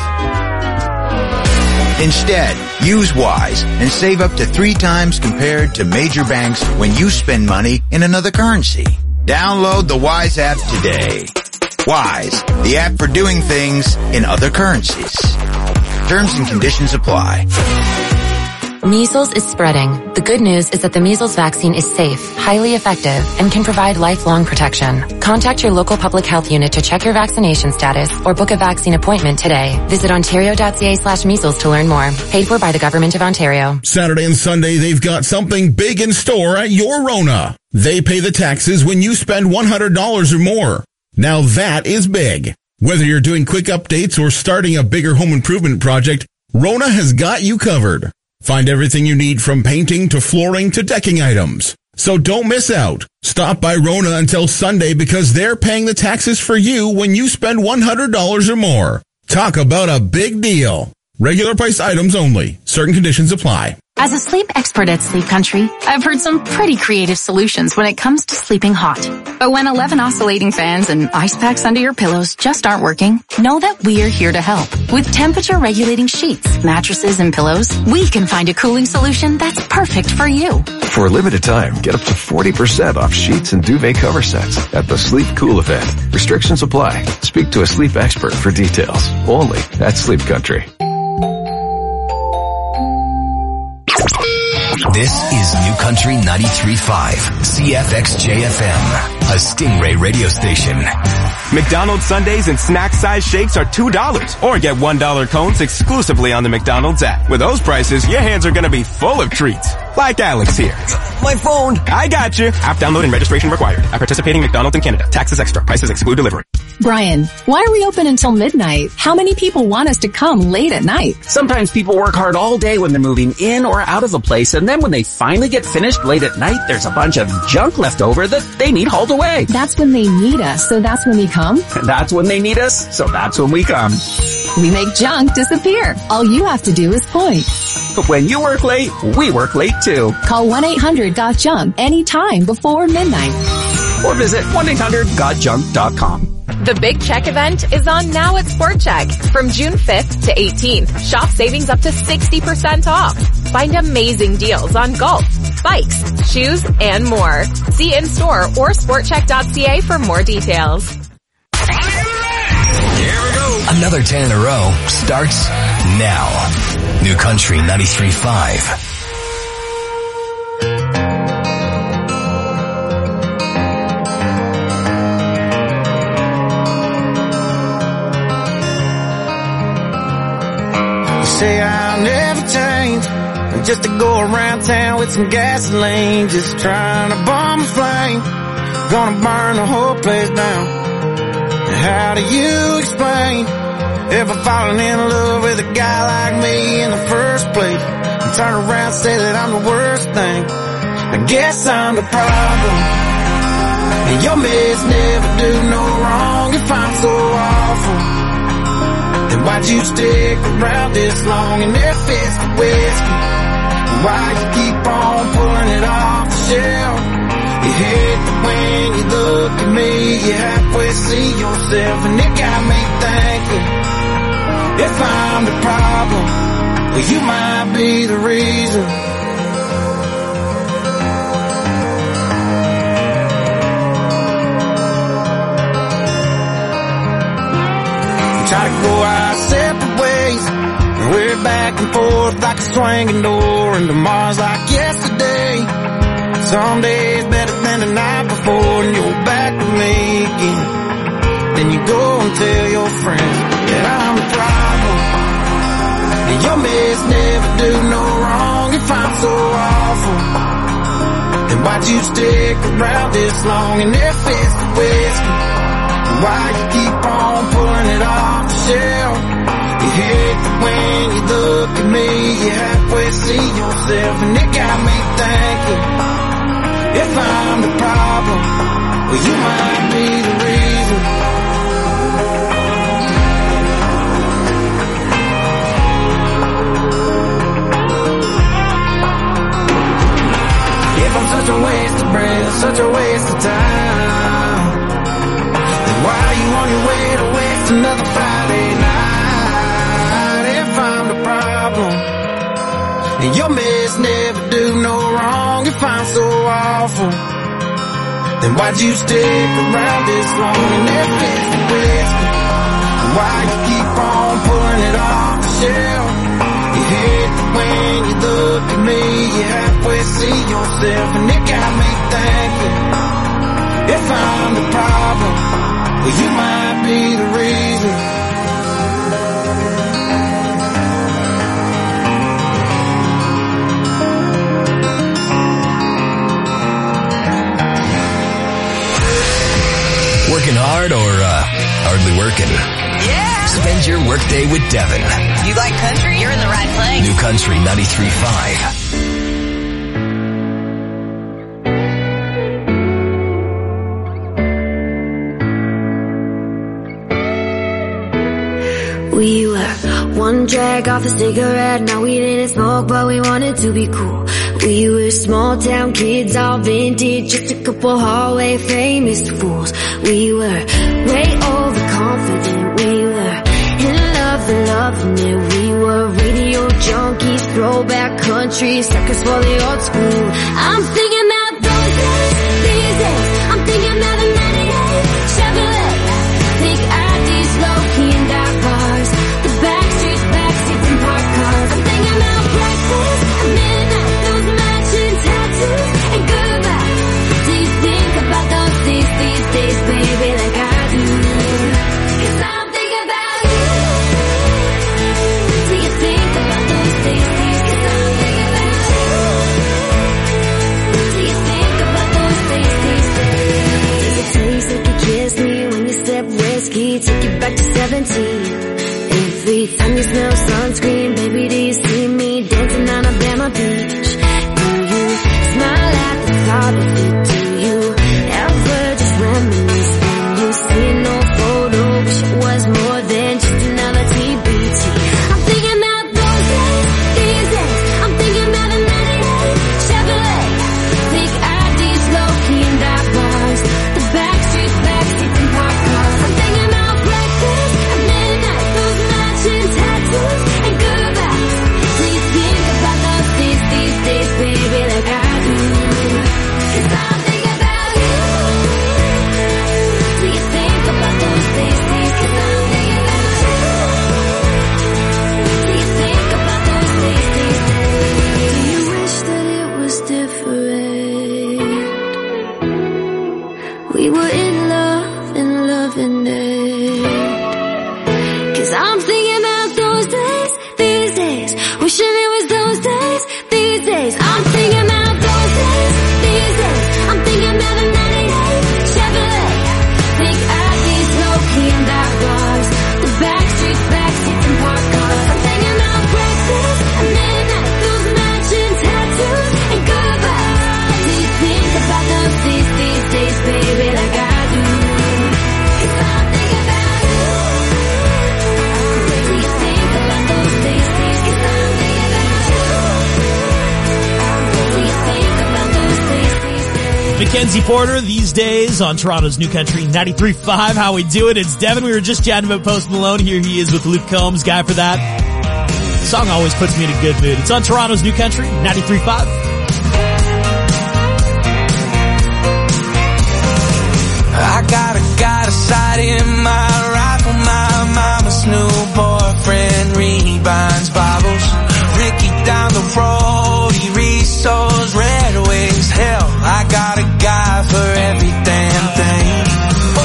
Instead, use Wise and save up to three times compared to major banks when you spend money in another currency. Download the Wise app today. Wise, the app for doing things in other currencies. Terms and conditions apply. Measles is spreading. The good news is that the measles vaccine is safe, highly effective, and can provide lifelong protection. Contact your local public health unit to check your vaccination status or book a vaccine appointment today. Visit ontario dot c a slash measles to learn more. Paid for by the Government of Ontario. Saturday and Sunday, they've got something big in store at your Rona. They pay the taxes when you spend one hundred dollars or more. Now that is big. Whether you're doing quick updates or starting a bigger home improvement project, Rona has got you covered. Find everything you need from painting to flooring to decking items. So don't miss out. Stop by Rona until Sunday because they're paying the taxes for you when you spend one hundred dollars or more. Talk about a big deal. Regular price items only. Certain conditions apply. As a sleep expert at Sleep Country, I've heard some pretty creative solutions when it comes to sleeping hot. But when eleven oscillating fans and ice packs under your pillows just aren't working, know that we're here to help. With temperature regulating sheets, mattresses, and pillows, we can find a cooling solution that's perfect for you. For a limited time, get up to forty percent off sheets and duvet cover sets at the Sleep Cool event. Restrictions apply. Speak to a sleep expert for details. Only at Sleep Country. This is New Country ninety-three point five, C F X J F M, a Stingray radio station. McDonald's Sundays and snack-size shakes are two dollars. Or get one dollar cones exclusively on the McDonald's app. With those prices, your hands are gonna be full of treats. Like Alex here. My phone. I got you. App download and registration required. At participating McDonald's in Canada. Taxes extra. Prices exclude delivery. Brian, why are we open until midnight? How many people want us to come late at night? Sometimes people work hard all day when they're moving in or out of a place, and then when they finally get finished late at night, there's a bunch of junk left over that they need hauled away. That's when they need us, so that's when we come? That's when they need us, so that's when we come. We make junk disappear. All you have to do is point. When you work late, we work late too. Call one eight hundred got junk anytime before midnight. Or visit one eight hundred got junk dot com. The Big Check event is on now at Sport Check. From June fifth to eighteenth, shop savings up to sixty percent off. Find amazing deals on golf, bikes, shoes, and more. See in-store or sport check dot c a for more details. Another ten in a row starts now. New Country ninety-three point five. Say I'll never change, just to go around town with some gasoline, just trying to bomb a flame, gonna burn the whole place down. How do you explain ever falling in love with a guy like me in the first place, and turn around and say that I'm the worst thing? I guess I'm the problem, and your mess never do no wrong. If I'm so awful, then why'd you stick around this long and their fist of whiskey? why you keep on pulling it off the shelf? You hate that when you look at me, you halfway see yourself, and it got me thinking, if I'm the problem, well, you might be the reason. We try to go our separate ways, and we're back and forth like a swinging door, and tomorrow's like yesterday. Some days better than the night before, and you're back with me again. Then you go and tell your friends that I'm the problem, and your mess never do no wrong. If I'm so awful, then why'd you stick around this long? And if it's the whiskey, why you keep on pulling it off the shelf? You hate that when you look at me, you halfway see yourself, and it got me thinking, if I'm the problem, well, you might be the reason. If I'm such a waste of breath, such a waste of time, then why are you on your way to waste another Friday night? If I'm the problem, and your mess never do no wrong. If I'm so awful, then why'd you stick around this long? And if it's the whiskey, why you keep on pulling it off the shelf? You hate that when you look at me, you halfway see yourself, and it got me thinking, if I'm the problem, well, you might be the reason. Working hard or uh, hardly working? Yeah! Spend your workday with Devin. You like country? You're in the right place. New Country ninety-three point five. We were one drag off a cigarette, now we didn't smoke, but we wanted to be cool. We were small town kids, all vintage, just a couple hallway famous fools. We were way overconfident, we were in love and loving it. We were radio junkies, throwback country, suckers for the old school. I'm thinking about those days, these days, I'm thinking about the ninety-eight Chevrolet, big I Ds, low-key and dark bars, the back streets, back seats and parked cars. I'm thinking about breakfast at midnight, those matching tattoos and goodbye. Do you think about those days, these days, baby, like I do? 'Cause I'm thinking about you. Do you think about those days, days? 'Cause I'm thinking about you. Do you think about those days, days, days? Does it taste like you kissed me when you sipped whiskey? Take you back to seventeen. Every time you smell sunscreen, baby, do you see me dancing on Alabama Beach? Do you smile at the thought of it? Do you ever just reminisce when you see an old photo? Wish it was more than just another T B T. I'm thinking about those days, these days. I'm thinking about a ninety-eight Chevrolet, big I Ds, low-key and dark bars, the back streets, back seats and parked cars. I'm thinking about breakfast at midnight, those matching tattoos and goodbyes. Do you think about those days, these days, baby, like I do? 'Cause I'm thinking about you. Do you think about those days, days? 'Cause I'm thinking about you. Do you think about those days, days, days? Do you wish that it was different? We were in love and loving it. 'Cause I'm thinking about those days, these days. Wishing it was those days, these days. I'm thinking about those days, these days. I'm thinking about a ninety-eight Chevrolet, big I Ds, low-key and dark bars, the back streets, back seats and parked cars. I'm thinking about breakfast at midnight, those matching tattoos and goodbyes. Do you think about those days, these days, baby, like I do? 'Cause I'm thinking about you. Mackenzie Porter these days on Toronto's New Country ninety-three point five. How we doing? It's Devin. We were just chatting about Post Malone. Here he is with Luke Combs, guy for that. The song always puts me in a good mood. It's on Toronto's New Country ninety-three point five. I got a got a sight in my rifle. My mama's new boyfriend rebinds Bibles. Ricky down the road, he restores Red Wings. Hell, I got a guy for every damn thing. Oh,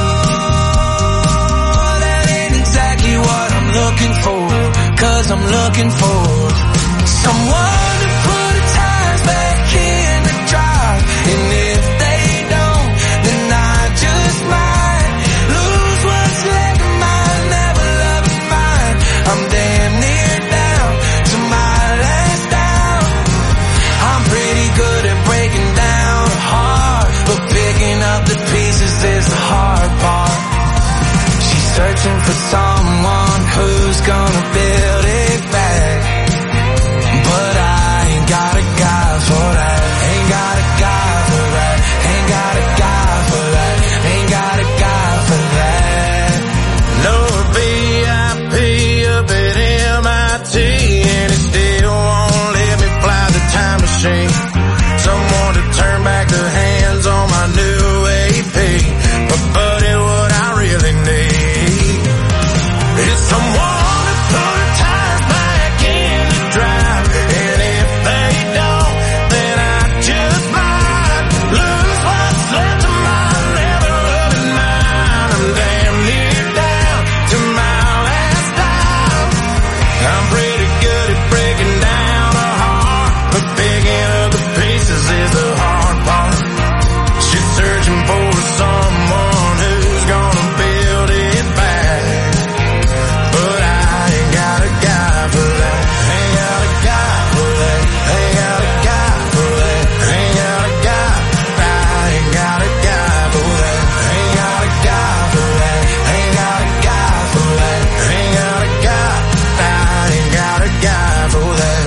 that ain't exactly what I'm looking for, 'cause I'm looking for someone to put the tires back in the drive. And if they don't, then I just might lose what's left of mine, never loving mine. I'm damn near down to my last down. I'm pretty good at breaking down a heart, but picking up the pieces is the hard part. She's searching for someone who's gonna build it back, but I ain't got a guy for that. Ain't got a guy for that. Ain't got a guy for that. Ain't got a guy for that. Lower V I P up at M I T, and it still won't let me fly the time machine. Someone to turn back the hands on my new A P. But buddy, what I really need is someone to put the tires back in the drive. And if they don't, then I just might lose what's left of my never loving mine. I'm damn near down to my last dime. I'm pretty good at breaking down a heart, but picking up the pieces is the hard part. She's searching for someone who's gonna build it back, but I ain't got a guy for that. Ain't got a guy for that. Ain't got a guy for that. Ain't got a guy. I ain't got a guy for that. Ain't got a guy for that. Ain't got a guy for that. Ain't got a guy. I ain't got a guy for that.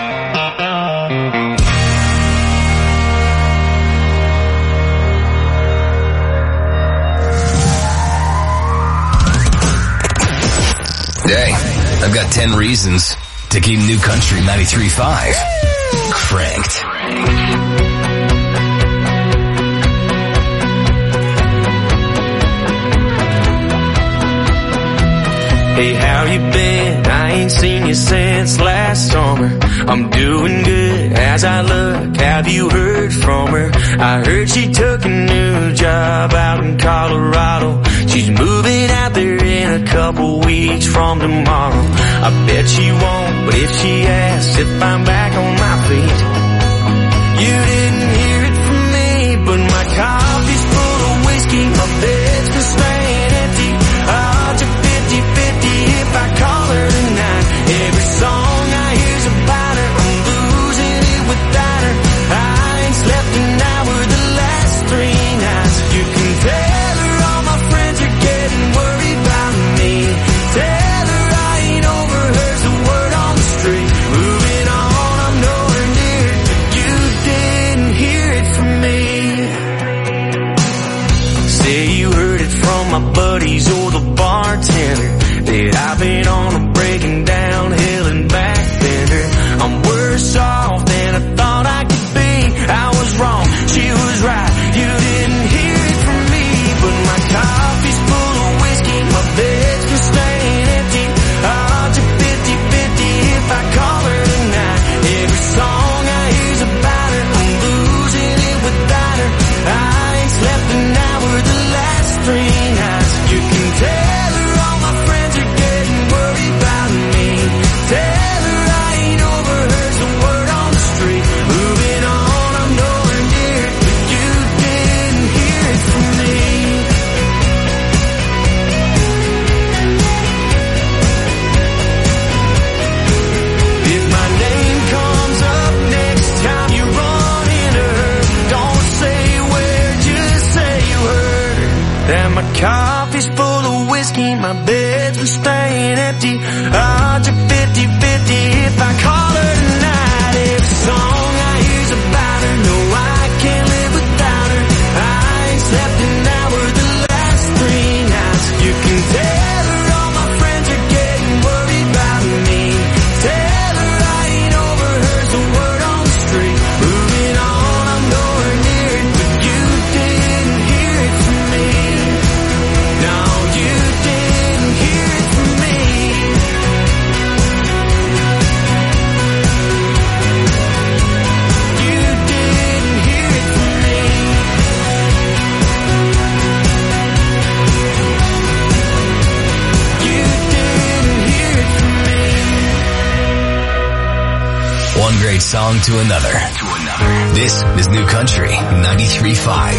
Hey, I've got ten reasons to keep New Country ninety-three point five cranked. Hey, how you been? I ain't seen you since last summer. I'm doing good as I look. Have you heard from her? I heard she took a new job out in Colorado. She's moving out there in a couple weeks from tomorrow. I bet she won't, but if she asks if I'm back on my feet, you didn't hear it from me, but my coffee's full of whiskey, my bed's been staying empty. Odds are fifty-fifty if I call her tonight. Every song I hear's about her, I'm losing it without her. I ain't slept an hour the last three nights. You can tell her all my friends are getting worried about me. Tell her I ain't over her's the word on the street. Moving on, I'm nowhere near it, but you didn't hear it from me. Say you heard it from my buddies or the bartender that I've been on a breaking down hill and back bender. I'm worse off than I thought I could be. I was wrong, she was right. You didn't hear it from me, but my coffee's full of whiskey, my bed's been staying empty. Odds are fifty-fifty if I call her tonight. Every song I hear's about her, I'm losing it without her. I ain't slept an hour the last three nights. You can tell her all my friends are getting worried about me. Tell her I ain't over her's the word on the street. Moving on, I'm nowhere near it, but you didn't hear it from me. If my name comes up next time you run into her, don't say where, just say you heard her. That my coffee's full of whiskey, my bed's been staying empty. Odds are fifty-fifty if I call her tonight. Every song I hear's about her, no, I can't live without her. song to another. This is New Country ninety-three point five.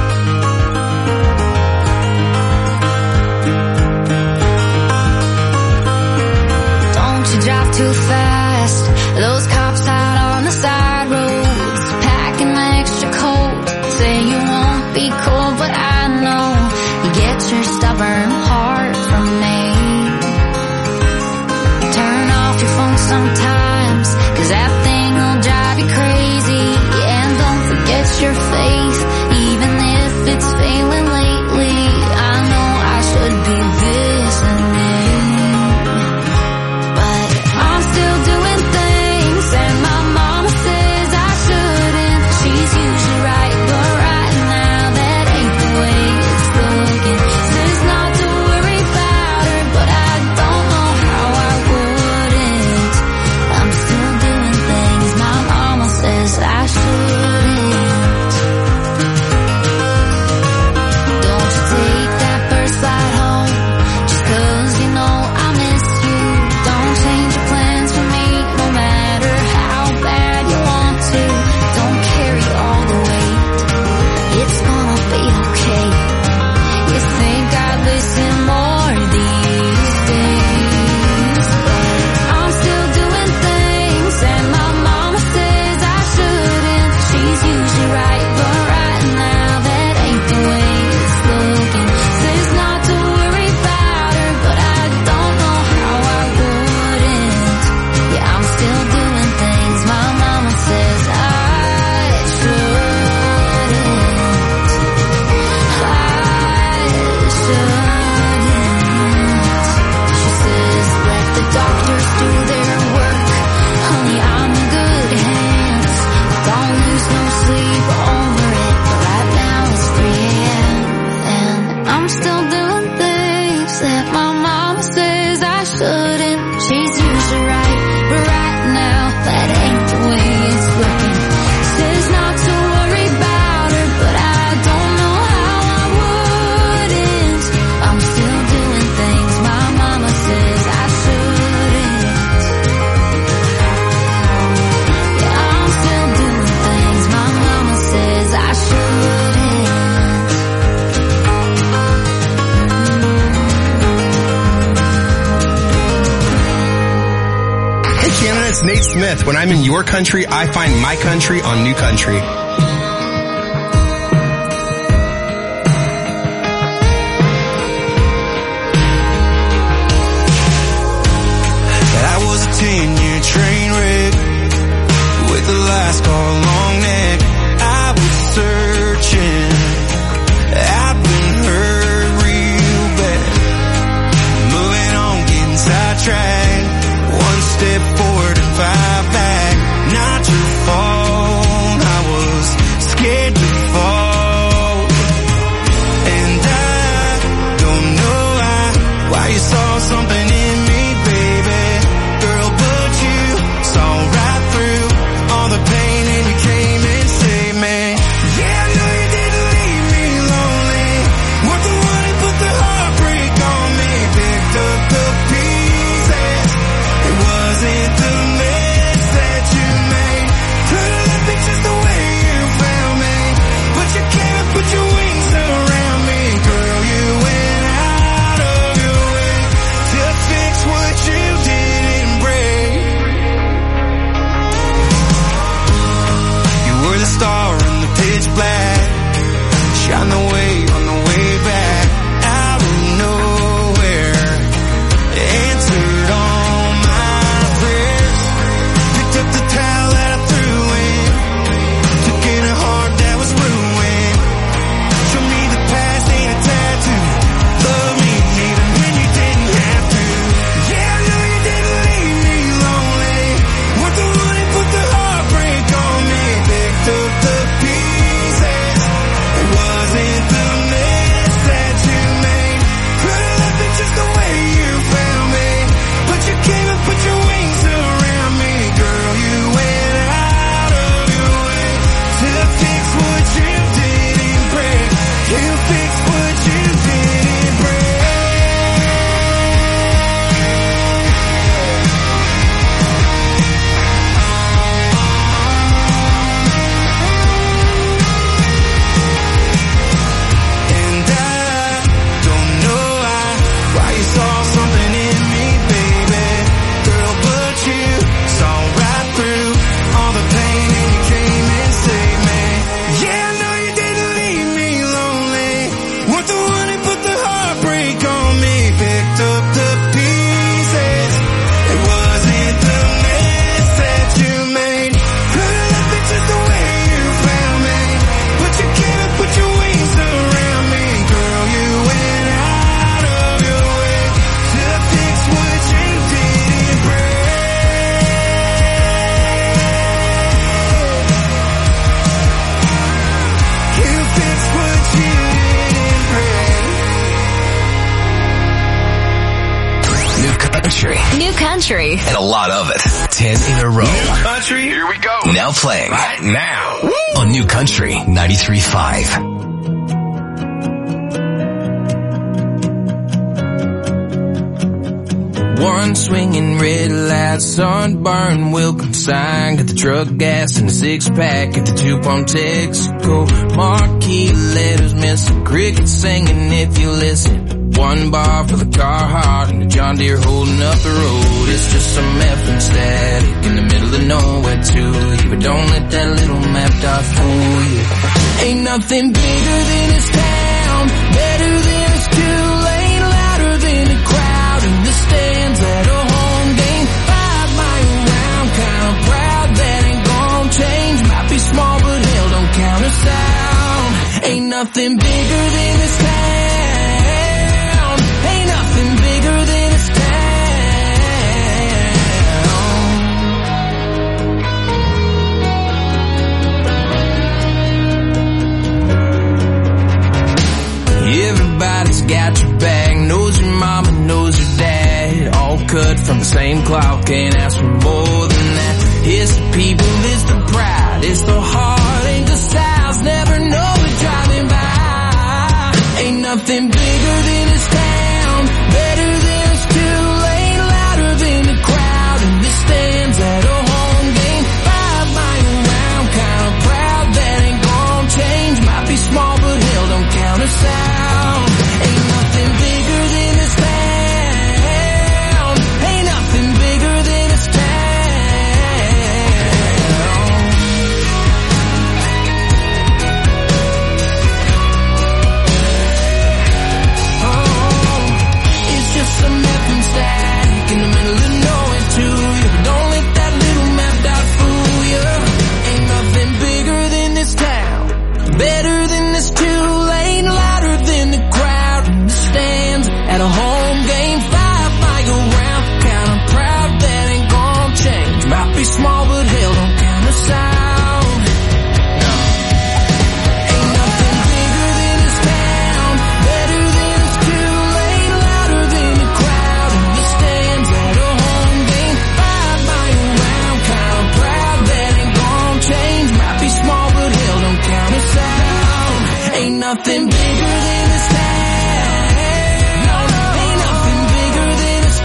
Drive too fast. Those cops out on the side roads, packing extra coat. Say you won't be cold, but I know you get your stubborn heart from me. Turn off your phone sometimes, cause that thing will drive you crazy. Yeah, and don't forget your faith, even if it's failing lately. I know I should be listening. Nate Smith. When I'm in your country, I find my country on New Country. I was a ten-year train wreck with the last car long neck. I was searching. I've been hurt real bad. Moving on, getting sidetracked. One step forward and five back. Not your fault. I was scared to fall. And I don't know why, why you saw something in me, baby. Girl, but you saw right through all the pain and you came and saved me. Yeah, I know you didn't leave me lonely. Weren't the one who put the heartbreak on me. Picked up the pieces. It wasn't country. New country. And a lot of it. Ten in a row. New country, here we go. Now playing. Right now. Woo! On New Country ninety-three point five. One swinging red light, sunburn, welcome sign. Got the truck gas and the six pack at the two pump Texaco. Marquee letters, missing crickets singing if you listen. One bar for the Carhartt and the John Deere holding up the road. It's just some effing static in the middle of nowhere to you. But don't let that little map dot fool you. Ain't nothing bigger than this town, better than it's too late, louder than the crowd in the stands at a home game. Five mile round, kinda proud that ain't gon' change. Might be small but hell don't count us out. Ain't nothing bigger than this town. Ain't nothing bigger than this town. Everybody's got your back, knows your mama, knows your dad. All cut from the same cloth, can't ask for more than that. It's the people, it's the pride, it's the heart, ain't the styles, never know it driving by. Ain't nothing bigger than this town, better than it's too late, louder than the crowd in the stands at a home game. Five mile round, kinda proud that ain't gon' change. Might be small but hell don't count us out. Ain't nothing bigger than this town. Ain't nothing bigger than this town. Oh, it's just some effing static in the middle of nowhere to you. Don't let that little map dot fool you. Ain't nothing bigger than this town, better than this too late, louder than the crowd in the stands at a home game. Five mile round, kinda proud that ain't gon' change. Might be small but hell don't count us out. No. Ain't nothing bigger than this town, better than it's too late, louder than the crowd in the stands at a home game. Five mile round, kinda proud that ain't gon' change. Might be small but hell don't count us out. Ain't nothing bigger than this town. No, no, ain't nothing bigger than this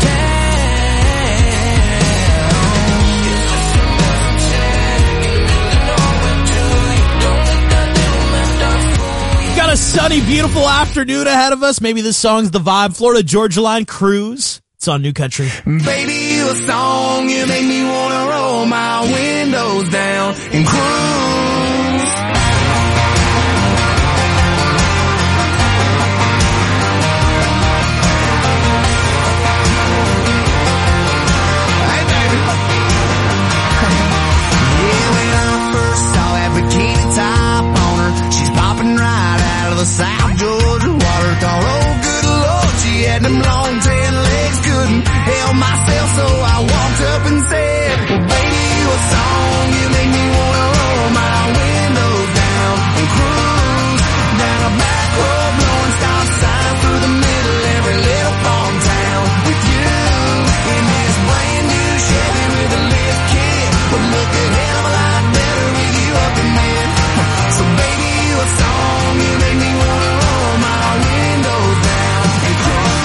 town. Got a sunny, beautiful afternoon ahead of us. Maybe this song's the vibe. Florida Georgia Line Cruise. It's on New Country. Baby, you a song, you make me wanna roll my windows down and cruise. Hey, baby. Yeah, when I first saw that bikini top on her, she's popping right out of the South Georgia water. Thought, oh, good Lord, she had them long tan legs, couldn't help myself, so I walked up and said, well, baby, you a song, you make me wanna roll my windows down and cruise down a back road, blowing stop signs through the middle every little farm town with you in this brand new Chevy with a lift kit. Would look a hell of a lot better with you up in there. So baby, you a song, you make me wanna roll my windows down and cruise.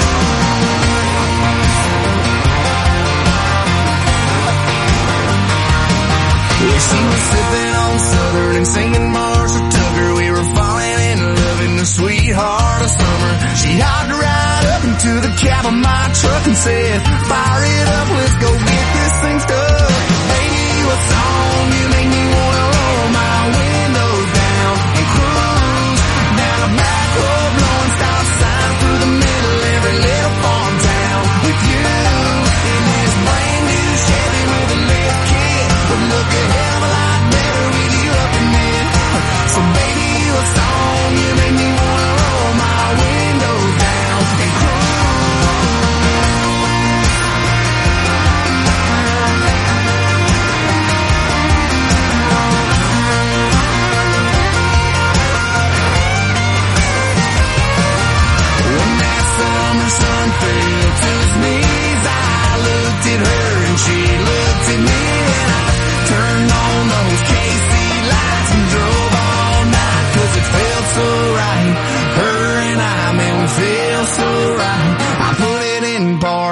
Yeah, she was sipping on Southern and singing Marshall Tucker. We were falling in love in the sweetheart of summer. She hopped right up into the cab of my truck and said, fire it up, let's go get this thing stuck. Baby, you a song, you make me wanna roll my windows down and cruise down a back road, blowing stop signs through the middle every little farm town with you in this brand new Chevy with a lift kit. Would look a hell of a lot better with you up in there. So baby, you a song, you make me wanna roll my windows down and cruise. When that summer sun fell to his knees, I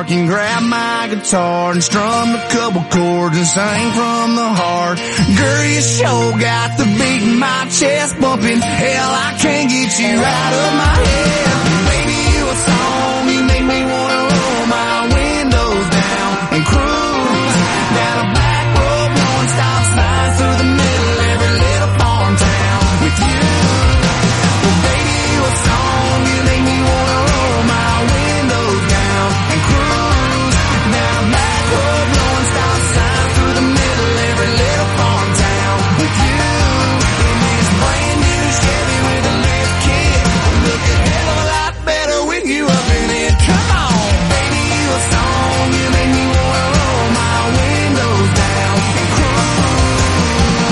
park and grab my guitar and strum a couple chords and sing from the heart. Girl, you sure got the beat in my chest bumping. Hell, I can't get you out of my head. Baby, you a song, you make me wanna roll my windows down and cruise down a back road, blowing stop signs through the middle of every little farm town with you. Well, baby, you a song, you make me wanna roll my windows down and cruise down a back road, blowing stop signs through the middle of every little farm town with you. In this brand new Chevy with a lift kit, look a hell of a lot better with you up in it. Come on, baby, you a song, you make me wanna roll my windows down and cruise.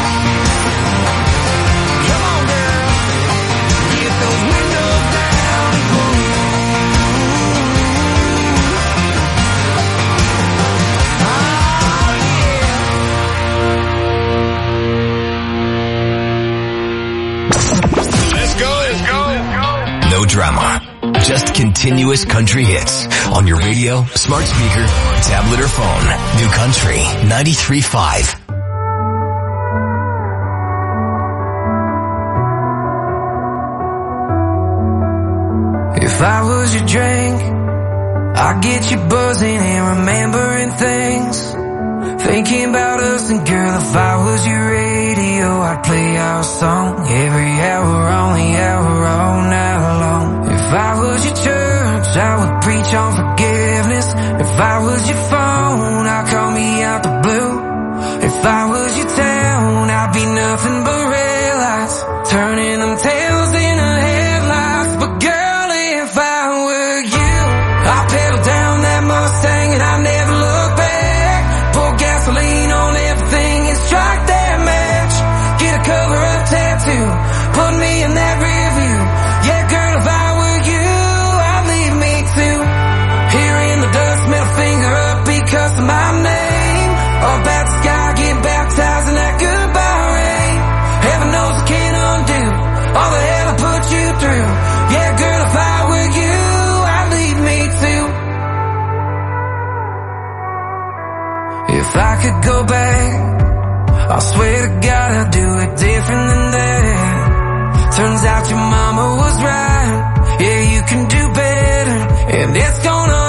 Come on, girl, get those windows down and cruise. Let's go, let's go. No drama. Just continuous country hits on your radio, smart speaker, tablet, or phone. New Country ninety-three point five. If I was your drink, I'd get you buzzing and remembering things. Thinking about us, and girl, if I was your radio, I'd play our song every hour on the hour all night long. If I was your church, I would preach on forgiveness. If I was your phone, I'd call me out the blue. If I was your town, I'd be nothing but red lights, turning them tails into headlights. But girl, if I were you, I'd pedal down that Mustang and I'd never look back. Pour gasoline on everything and strike that match. Get a cover-up tattoo, put me in that rear view. Yeah, girl, if I were you, I'd leave me too. Here in the dust, middle finger up because of my name. Up at the sky, get baptized in that goodbye rain. Heaven knows I can't undo all the hell I put you through. Yeah, girl, if I were you, I'd leave me too. If I could go back, I swear to God I'd do it different than that. Turns out your mama was right. Yeah, you can do better, and it's gonna